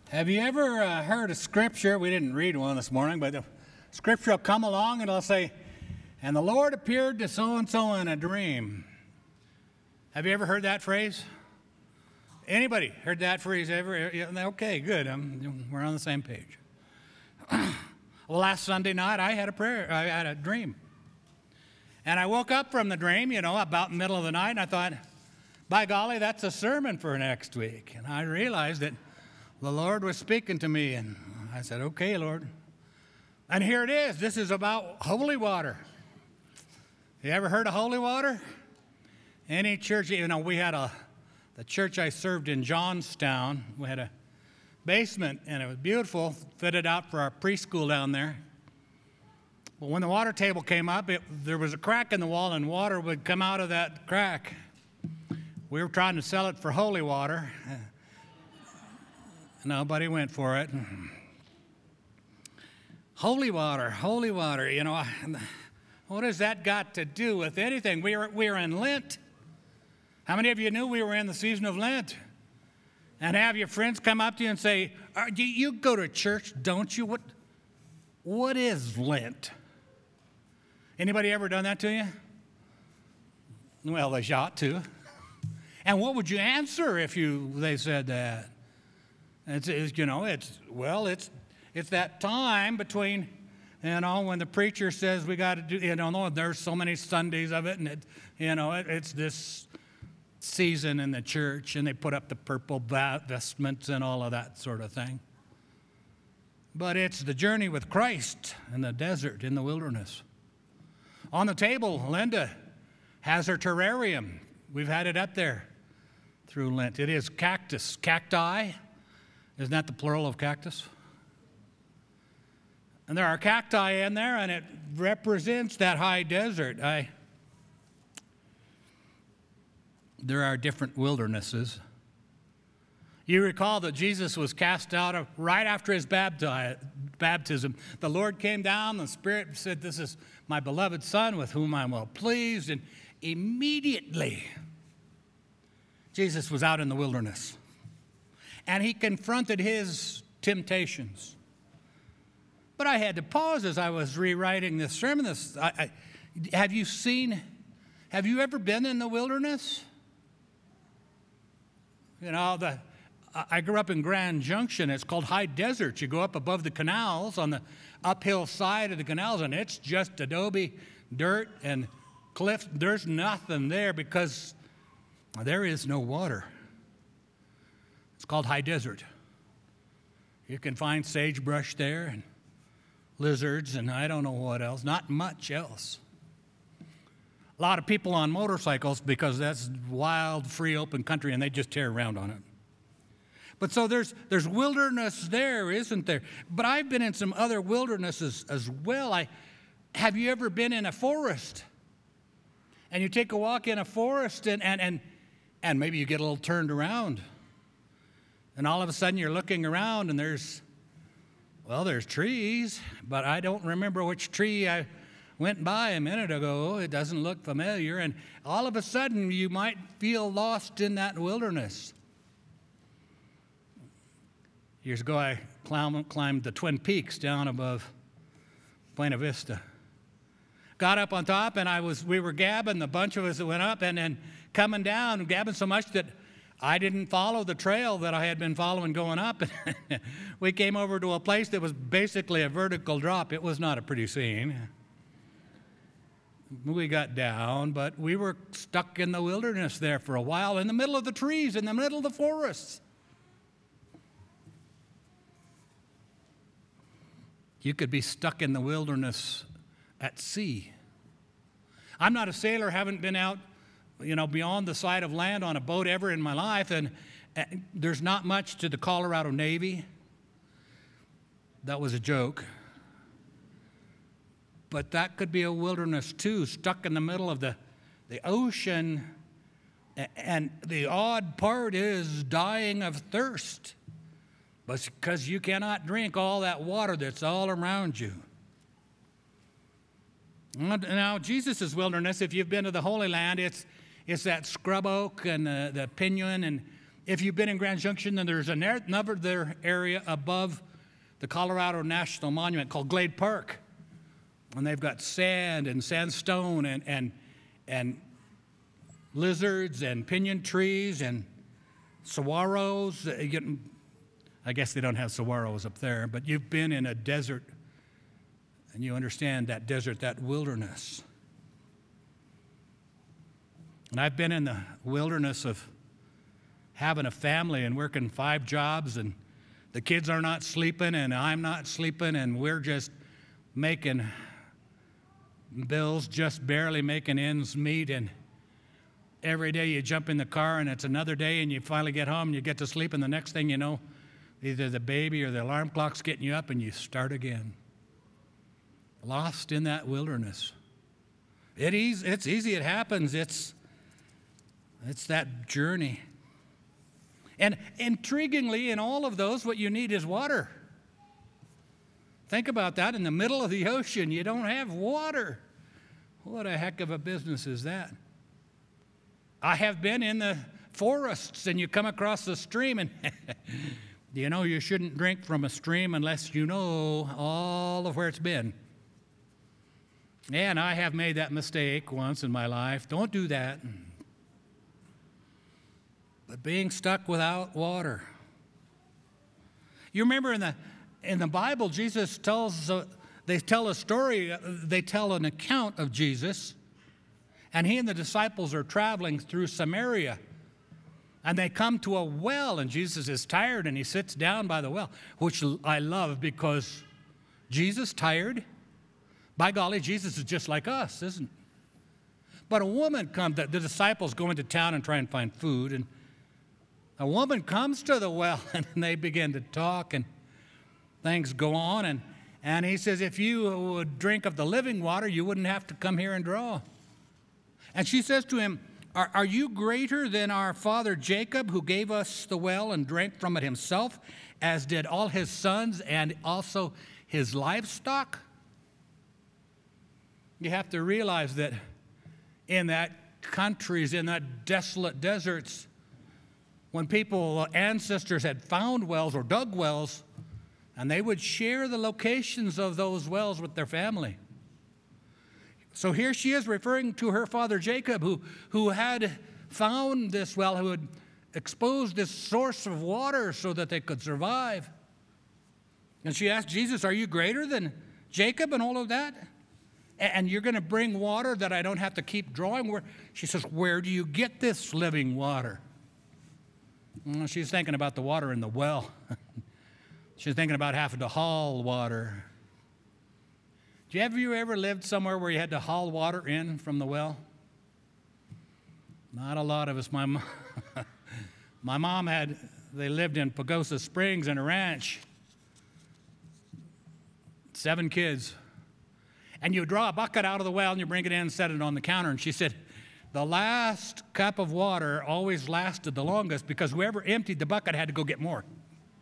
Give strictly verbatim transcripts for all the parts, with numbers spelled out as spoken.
Have you ever uh, heard a scripture? We didn't read one this morning, but the scripture will come along and it'll say, and the Lord appeared to so-and-so in a dream. Have you ever heard that phrase? Anybody heard that phrase ever? Okay, good. Um, we're on the same page. Well, last Sunday night I had a prayer. I had a dream. And I woke up from the dream, you know, about the middle of the night, and I thought, by golly, that's a sermon for next week. And I realized that the Lord was speaking to me, and I said, okay, Lord. And here it is. This is about holy water. You ever heard of holy water? Any church, you know, we had a, the church I served in Johnstown, we had a basement, and it was beautiful, fitted out for our preschool down there. But when the water table came up, it, there was a crack in the wall, and water would come out of that crack. We were trying to sell it for holy water. Nobody went for it. Holy water, holy water, you know, what has that got to do with anything? We are, we are in Lent. How many of you knew we were in the season of Lent? And have your friends come up to you and say, you, you go to church, don't you? What, what is Lent? Anybody ever done that to you? Well, they ought to. And what would you answer if you they said that? It's, it's you know, it's, well, it's it's that time between, you know, when the preacher says we got to do, you know, there's so many Sundays of it, and, it, you know, it, it's this season in the church, and they put up the purple vestments and all of that sort of thing. But it's the journey with Christ in the desert, in the wilderness. On the table, Linda has her terrarium. We've had it up there through Lent. It is cactus, cacti. Isn't that the plural of cactus? And there are cacti in there, and it represents that high desert. I, there are different wildernesses. You recall that Jesus was cast out of, right after his bapti- baptism. The Lord came down, the Spirit said, this is my beloved Son with whom I'm well pleased. And immediately, Jesus was out in the wilderness. And he confronted his temptations. But I had to pause as I was rewriting this sermon. This, I, I, have you seen, have you ever been in the wilderness? You know, the, I grew up in Grand Junction. It's called high desert. You go up above the canals on the uphill side of the canals, and it's just adobe, dirt, and cliffs. There's nothing there because there is no water. It's called high desert. You can find sagebrush there and lizards and I don't know what else, not much else. A lot of people on motorcycles because that's wild, free, open country, and they just tear around on it. But so there's there's wilderness there, isn't there? But I've been in some other wildernesses as well. I, have you ever been in a forest? And you take a walk in a forest and, and, and, and maybe you get a little turned around. And all of a sudden you're looking around and there's, well, there's trees, but I don't remember which tree I went by a minute ago. It doesn't look familiar. And all of a sudden you might feel lost in that wilderness. Years ago I climbed the Twin Peaks down above Buena Vista. Got up on top and I was, we were gabbing, the bunch of us that went up, and then coming down, gabbing so much that I didn't follow the trail that I had been following going up. We came over to a place that was basically a vertical drop. It was not a pretty scene. We got down, but we were stuck in the wilderness there for a while, in the middle of the trees, in the middle of the forests. You could be stuck in the wilderness at sea. I'm not a sailor, haven't been out, you know, beyond the side of land on a boat ever in my life, and, and there's not much to the Colorado Navy. That was a joke. But that could be a wilderness too, stuck in the middle of the, the ocean, and the odd part is dying of thirst, but because you cannot drink all that water that's all around you. Now, Jesus' wilderness, if you've been to the Holy Land, it's It's that scrub oak and the, the pinon and If you've been in Grand Junction, then there's another area above the Colorado National Monument called Glade Park. And they've got sand and sandstone and, and, and lizards and pinyon trees and saguaros. I guess they don't have saguaros up there, but you've been in a desert and you understand that desert, that wilderness. And I've been in the wilderness of having a family and working five jobs, and the kids are not sleeping and I'm not sleeping, and we're just making bills, just barely making ends meet. And every day you jump in the car and it's another day, and you finally get home and you get to sleep, and the next thing you know, either the baby or the alarm clock's getting you up and you start again. Lost in that wilderness. It is, it's easy, it happens. It's, it's that journey. And intriguingly, in all of those, what you need is water. Think about that. In the middle of the ocean, you don't have water. What a heck of a business is that? I have been in the forests, and you come across the stream, and you know you shouldn't drink from a stream unless you know all of where it's been. And I have made that mistake once in my life. Don't do that. But being stuck without water. You remember in the in the Bible, Jesus tells, uh, they tell a story, uh, they tell an account of Jesus, and he and the disciples are traveling through Samaria, and they come to a well, and Jesus is tired, and he sits down by the well, which I love because Jesus tired. By golly, Jesus is just like us, isn't he? But a woman comes, the, the disciples go into town and try and find food, and a woman comes to the well, and they begin to talk, and things go on, and, and he says, if you would drink of the living water, you wouldn't have to come here and draw. And she says to him, are, are you greater than our father Jacob, who gave us the well and drank from it himself, as did all his sons and also his livestock? You have to realize that in that countries, in that desolate deserts, when people, ancestors had found wells or dug wells, and they would share the locations of those wells with their family. So here she is referring to her father Jacob, who, who had found this well, who had exposed this source of water so that they could survive. And she asked Jesus, are you greater than Jacob and all of that? And you're going to bring water that I don't have to keep drawing? Where? She says, where do you get this living water? Well, she's thinking about the water in the well. She's thinking about having to haul water. Do you, have you ever lived somewhere where you had to haul water in from the well? Not a lot of us. My, mom, my mom had, they lived in Pagosa Springs in a ranch. Seven kids. And you draw a bucket out of the well and you bring it in and set it on the counter. And she said, the last cup of water always lasted the longest because whoever emptied the bucket had to go get more.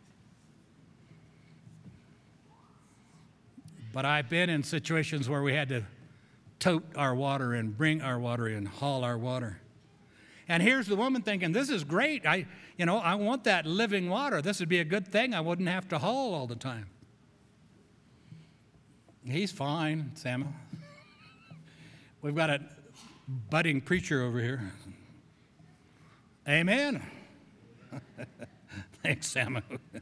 But I've been in situations where we had to tote our water in, bring our water in, haul our water. And here's the woman thinking, this is great. I, you know, I want that living water. This would be a good thing. I wouldn't have to haul all the time. He's fine, Samuel. We've got a budding preacher over here. Amen. Thanks, Samuel.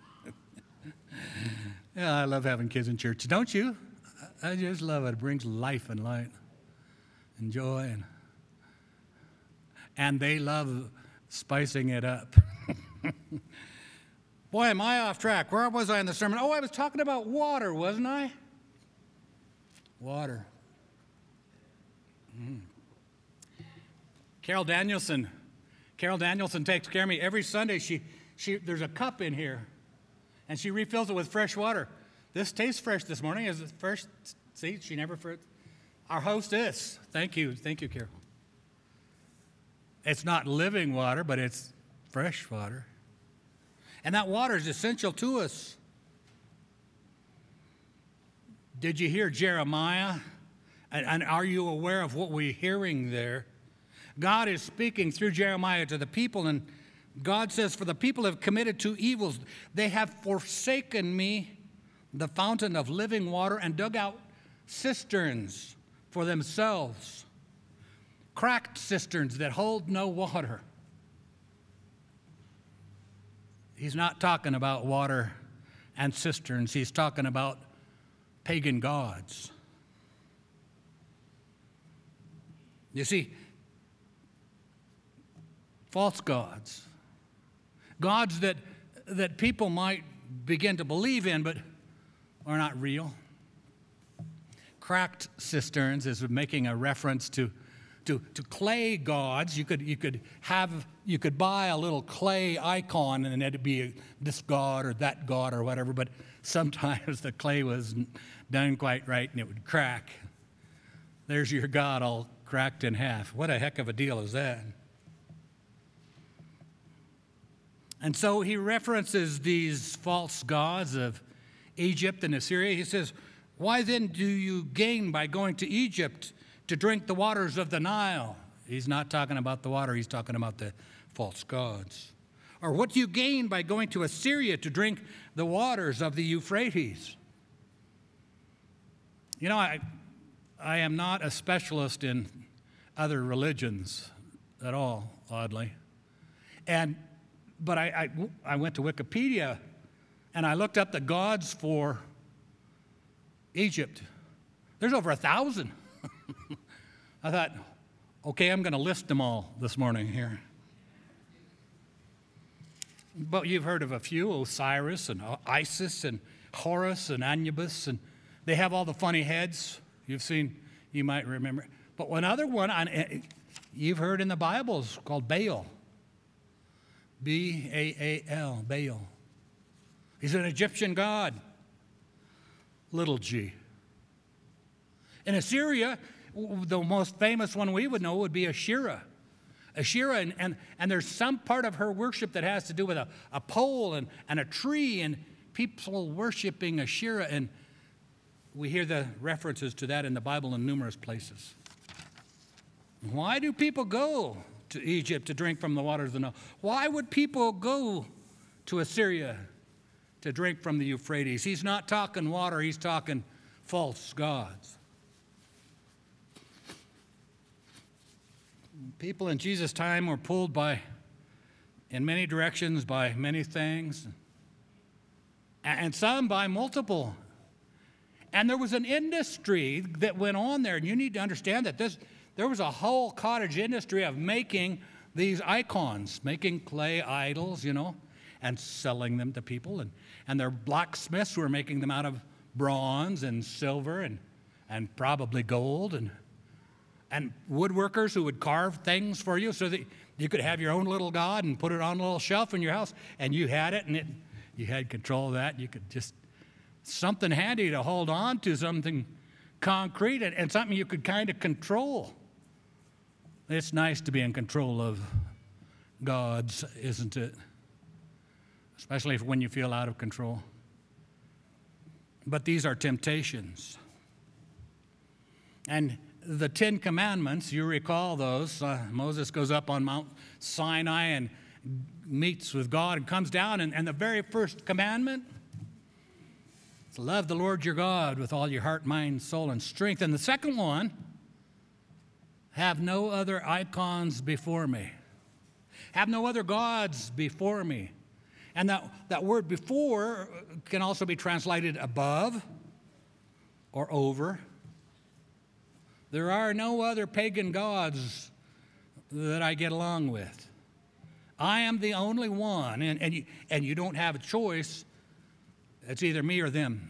Yeah, I love having kids in church. Don't you? I just love it. It brings life and light and joy. And, and they love spicing it up. Boy, am I off track. Where was I in the sermon? Oh, I was talking about water, wasn't I? Water. Mm. Carol Danielson. Carol Danielson takes care of me. Every Sunday, she, she, there's a cup in here, and she refills it with fresh water. This tastes fresh this morning. Is it fresh? See, she never... For, our hostess. Thank you. Thank you, Carol. It's not living water, but it's fresh water. And that water is essential to us. Did you hear Jeremiah? And, and are you aware of what we're hearing there? God is speaking through Jeremiah to the people, and God says, for the people have committed two evils. They have forsaken me, the fountain of living water, and dug out cisterns for themselves, cracked cisterns that hold no water. He's not talking about water and cisterns. He's talking about pagan gods. You see, false gods, gods that, that people might begin to believe in, but are not real. Cracked cisterns is making a reference to, to, to clay gods. You could, you, could have, you could buy a little clay icon and it'd be this god or that god or whatever, but sometimes the clay wasn't done quite right and it would crack. There's your god all cracked in half. What a heck of a deal is that? And so he references these false gods of Egypt and Assyria. He says, why then do you gain by going to Egypt to drink the waters of the Nile? He's not talking about the water, he's talking about the false gods. Or what do you gain by going to Assyria to drink the waters of the Euphrates? You know, I, I am not a specialist in other religions at all, oddly. And, but I, I, I went to Wikipedia and I looked up the gods for Egypt. There's over a thousand. I thought, okay, I'm going to list them all this morning here. But you've heard of a few, Osiris and Isis and Horus and Anubis, and they have all the funny heads. You've seen, you might remember. But one other one you've heard in the Bible is called Baal. B A A L, Baal. He's an Egyptian god. Little g. In Assyria, the most famous one we would know would be Asherah. Asherah, and, and, and there's some part of her worship that has to do with a, a pole and, and a tree, and people worshiping Asherah, and we hear the references to that in the Bible in numerous places. Why do people go to Egypt to drink from the waters of the Nile? Why would people go to Assyria to drink from the Euphrates? He's not talking water, he's talking false gods. People in Jesus' time were pulled by, in many directions, by many things, and some by multiple. And there was an industry that went on there, and you need to understand that this, there was a whole cottage industry of making these icons, making clay idols, you know, and selling them to people. And, and their blacksmiths were making them out of bronze and silver and, and probably gold, and, and woodworkers who would carve things for you so that you could have your own little god and put it on a little shelf in your house, and you had it, and it, you had control of that. You could just, something handy to hold on to, something concrete, and, and something you could kind of control. It's nice to be in control of gods, isn't it? Especially when you feel out of control. But these are temptations. And the Ten Commandments, you recall those. Uh, Moses goes up on Mount Sinai and meets with God and comes down, and, and the very first commandment is love the Lord your God with all your heart, mind, soul, and strength. And the second one, have no other icons before me. Have no other gods before me. And that, that word before can also be translated above or over. There are no other pagan gods that I get along with. I am the only one, and, and, you, and you don't have a choice. It's either me or them.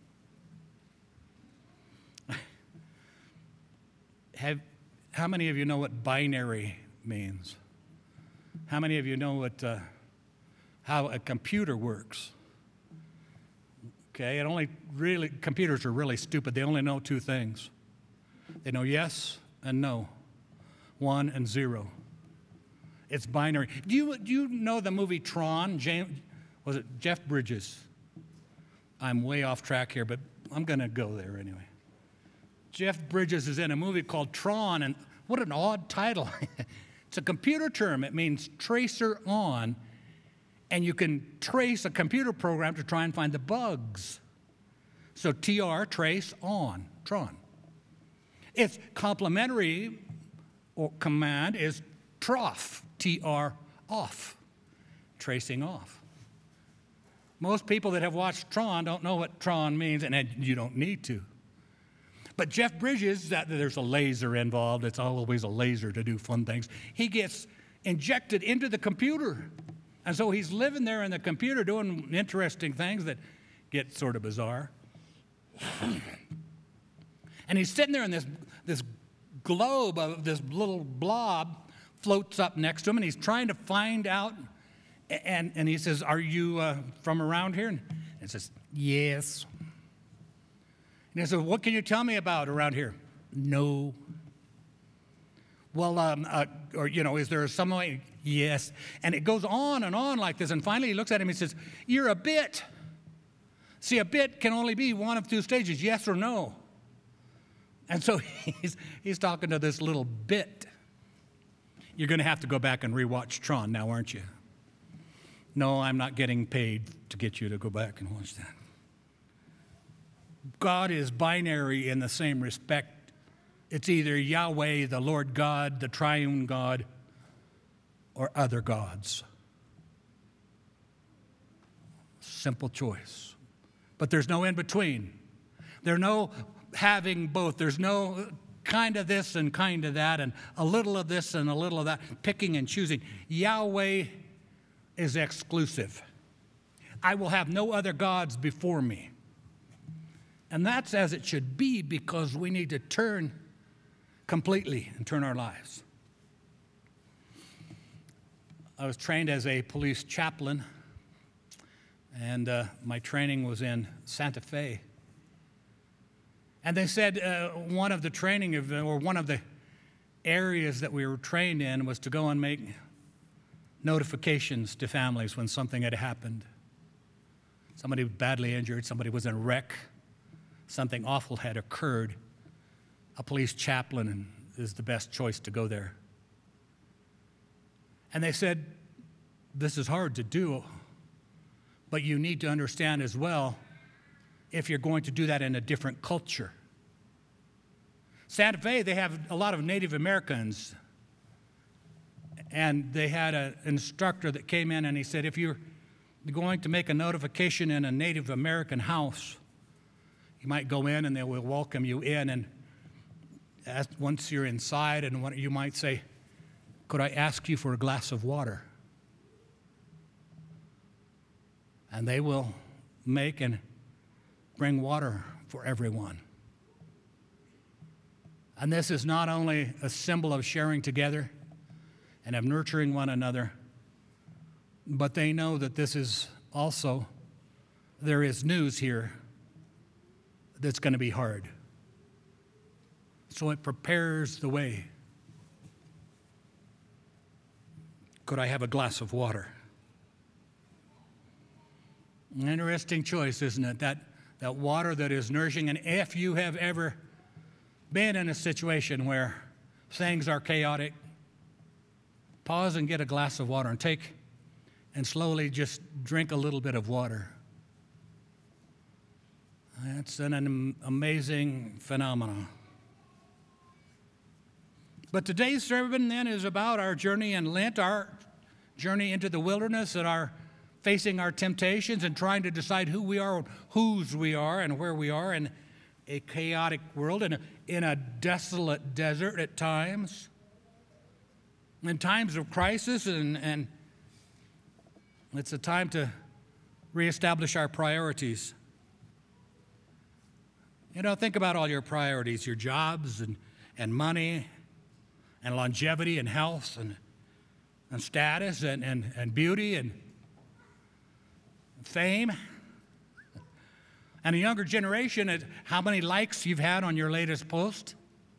Have, how many of you know what binary means? How many of you know what, uh, how a computer works? Okay, it only really, computers are really stupid. They only know two things. They know yes and no, one and zero. It's binary. Do you, do you know the movie Tron? James, was it Jeff Bridges? I'm way off track here, but I'm going to go there anyway. Jeff Bridges is in a movie called Tron, and what an odd title. It's a computer term. It means tracer on, and you can trace a computer program to try and find the bugs. So T R, trace on, Tron. Its complementary or command is trough, T R, off, tracing off. Most people that have watched Tron don't know what Tron means, and you don't need to. But Jeff Bridges, that there's a laser involved. It's always a laser to do fun things. He gets injected into the computer. And so he's living there in the computer doing interesting things that get sort of bizarre. And he's sitting there, and this, this globe of this little blob floats up next to him, and he's trying to find out. And, and he says, are you uh, from around here? And it says, yes. And he says, what can you tell me about around here? No. Well, um, uh, or, you know, is there some way? Yes. And it goes on and on like this. And finally he looks at him and says, you're a bit. See, a bit can only be one of two stages, yes or no. And so he's, he's talking to this little bit. You're going to have to go back and rewatch Tron now, aren't you? No, I'm not getting paid to get you to go back and watch that. God is binary in the same respect. It's either Yahweh, the Lord God, the triune God, or other gods. Simple choice. But there's no in between. There's no having both. There's no kind of this and kind of that, and a little of this and a little of that, picking and choosing. Yahweh is exclusive. I will have no other gods before me. And that's as it should be, because we need to turn completely and turn our lives. I was trained as a police chaplain, and uh, my training was in Santa Fe. And they said uh, one of the training, of, or one of the areas that we were trained in was to go and make notifications to families when something had happened. Somebody was badly injured, somebody was in a wreck, something awful had occurred. A police chaplain is the best choice to go there. And they said, this is hard to do, but you need to understand as well if you're going to do that in a different culture. Santa Fe, they have a lot of Native Americans, and they had an instructor that came in and he said, if you're going to make a notification in a Native American house, you might go in and they will welcome you in, and as, once you're inside, and what, you might say, could I ask you for a glass of water? And they will make and bring water for everyone. And this is not only a symbol of sharing together and of nurturing one another, but they know that this is also, there is news here that's going to be hard. So it prepares the way. Could I have a glass of water? An interesting choice, isn't it? That, that water that is nourishing. And if you have ever been in a situation where things are chaotic, pause and get a glass of water and take and slowly just drink a little bit of water. It's an, an amazing phenomenon. But today's sermon then is about our journey in Lent, our journey into the wilderness, and our facing our temptations and trying to decide who we are, whose we are, and where we are in a chaotic world, in a, in a desolate desert at times, in times of crisis, and, and it's a time to reestablish our priorities. You know, think about all your priorities, your jobs and, and money and longevity and health and, and status and, and, and beauty and fame. And a younger generation, how many likes you've had on your latest post.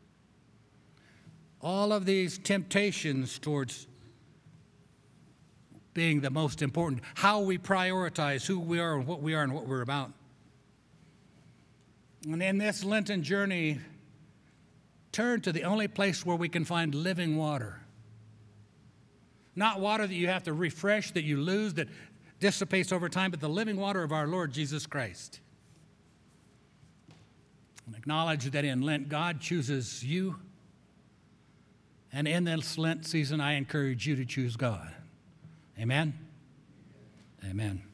All of these temptations towards being the most important, how we prioritize who we are and what we are and what we're about. And in this Lenten journey, turn to the only place where we can find living water. Not water that you have to refresh, that you lose, that dissipates over time, but the living water of our Lord Jesus Christ. And acknowledge that in Lent, God chooses you. And in this Lent season, I encourage you to choose God. Amen? Amen.